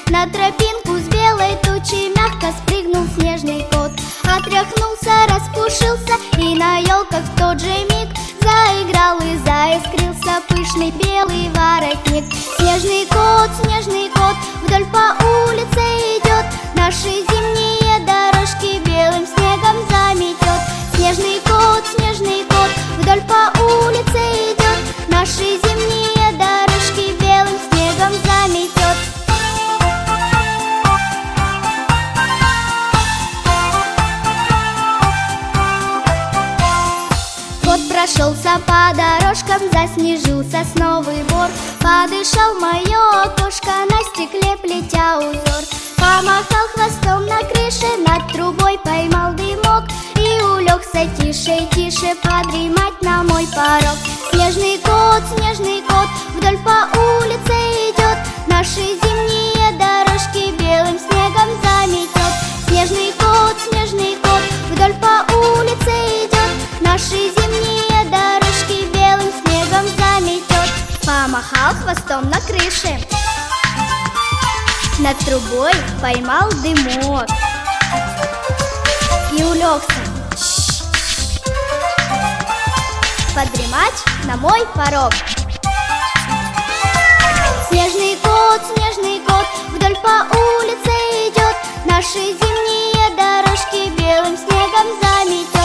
На тропинку с белой тучей мягко спрыгнул снежный кот. Отряхнулся, распушился, и на елках в тот же миг заиграл и заискрился пышный белый воротник. Снежный кот, вдоль по улице идет, наши зимние дорожки белым снегом заметет. Снежный кот, вдоль по улице идет, наши зимние дорожки белым снегом заметет. Кот прошелся по дорожкам, заснежил сосновый бор, подышал в мое окошко, на стекле плетя узор. Помахал хвостом на крыше, над трубой поймал дымок и улегся тише подремать на мой порог. Снежный кот, вдоль по улице идет, наши зимние дорожки белым снегом заметет. Снежный кот, вдоль по улице идет, наши зимние дорожки белым снегом заметет. Помахал хвостом на крыше, над трубой поймал дымок и улегся подремать на мой порог. Снежный кот, вдоль по улице идет, наши зимние дорожки белым снегом заметет.